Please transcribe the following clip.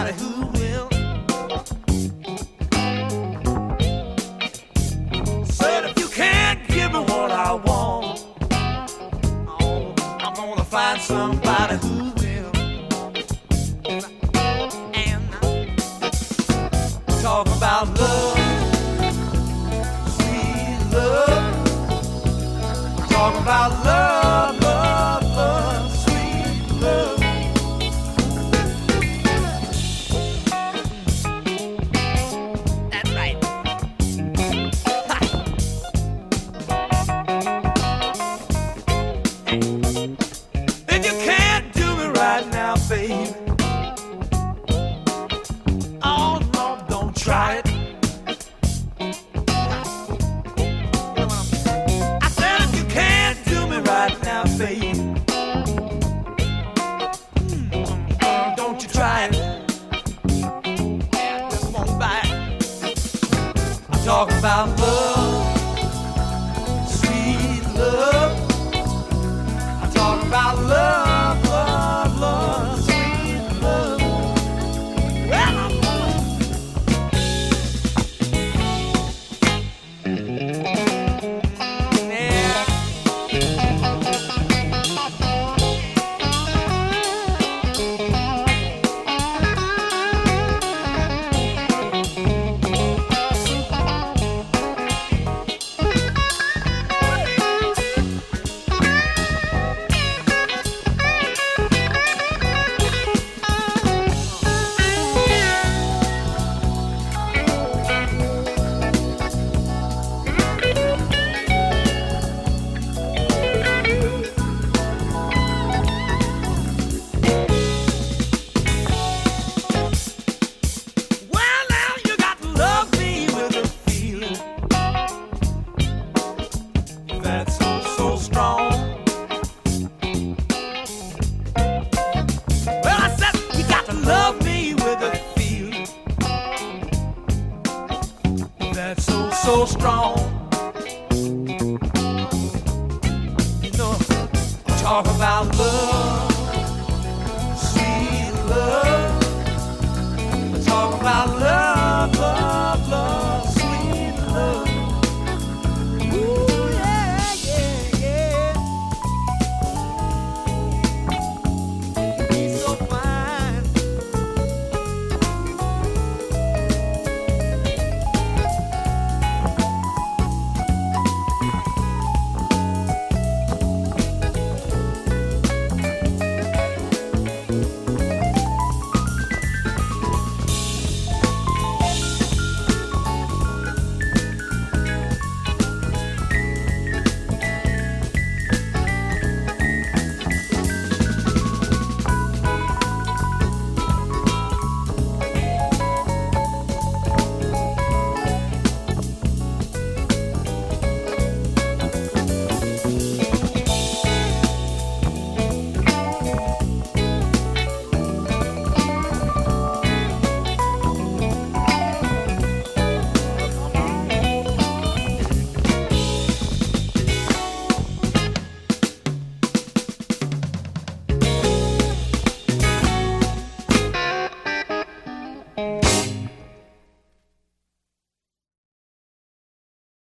somebody who will. Said if you can't give me what I want, I'm gonna find somebody who will. And talk about love, sweet love. Talk about love, love, love, sweet love. That's right. If you can't do me right now, baby, oh no, don't try it. I said if you can't do me right now, baby, don't you try it. Yeah, just won't bite. I'm talking about love, sweet love. I'm talking about love, love, love, sweet love. Well, I'm yeah. Well, now you got to love me with a feeling that's so, so strong. Well, I said you got to love me with a feeling that's so, so strong. You know, talk about love,